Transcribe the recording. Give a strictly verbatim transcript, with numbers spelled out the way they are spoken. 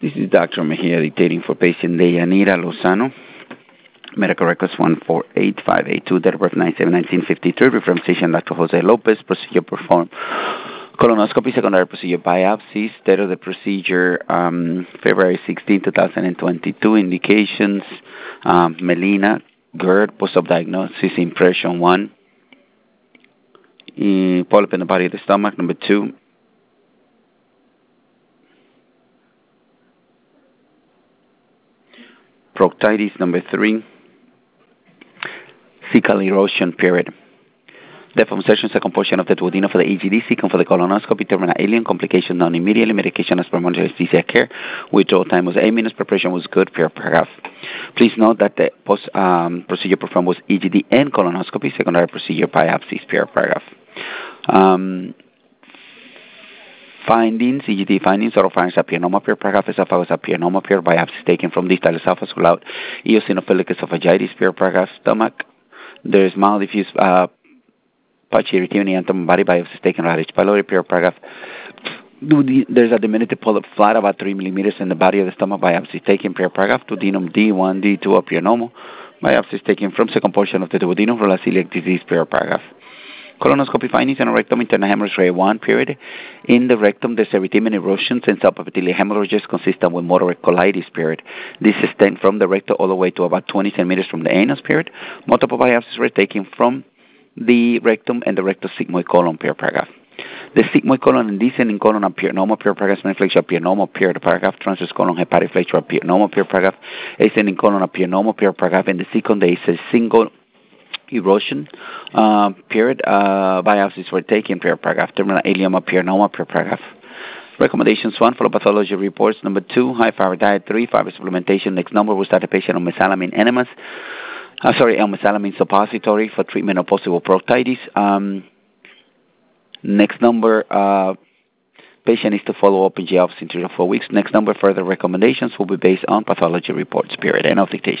This is Doctor Mejia dictating for patient Deyanira Lozano. Medical records one four eight five eight two, date of birth nine seven nineteen fifty-three, reference patient Doctor Jose Lopez, procedure performed. Colonoscopy, secondary procedure biopsies, date of the procedure um, February sixteenth, twenty twenty-two, indications um, melena, GERD, post-op diagnosis, impression one, uh, polyp in the body of the stomach, number two, proctitis, number three, cecal erosion period. Deformation, second portion of the duodenum for the E G D, second for the colonoscopy, terminal alien, complication known immediately, medication as per monitoring anesthesia care. Withdrawal time was eight minutes, preparation was good, per paragraph. Please note that the post um, procedure performed was E G D and colonoscopy, secondary procedure biopsies, per paragraph. Um, Findings, E G D findings, oropharynx apianoma, per paragraph, esophagus apianoma, per biopsies taken from distal esophagus without eosinophilic esophagitis, per paragraph, stomach. There is mild diffuse uh, patchy erythema and body biopsies taken right H. pylori, per paragraph. There's a diminutive polyp flat about three millimeters in the body of the stomach, biopsies taken, per paragraph. Duodenum D one, D two, apianoma, biopsies taken from second portion of the duodenum for celiac disease, per paragraph. Colonoscopy findings in a rectum, internal hemorrhage grade one, period. In the rectum, there's erythema and erosions and subepithelial hemorrhages consistent with moderate colitis, period. This extends from the rectum all the way to about twenty centimeters from the anus, period. Multiple biopsies were taken from the rectum and the rectal sigmoid colon, per paragraph. The sigmoid colon and descending colon apianoma, per paragraph, inflection apianoma, per paragraph, transverse colon hepatic flexure apianoma, per paragraph, ascending colon apianoma, per paragraph, and the second there is a single erosion, uh, period. Uh, biopsies were taken, per paragraph. Terminal ileum apianoma, per paragraph. Recommendations one, follow pathology reports. Number two, high fiber diet. Three, fiber supplementation. Next number, we start the patient on mesalamine enemas. Uh, sorry, on mesalamine suppository for treatment of possible proctitis. Um, next number, uh, patient needs to follow up in G office in three to four weeks. Next number, further recommendations will be based on pathology reports, period. End of dictation.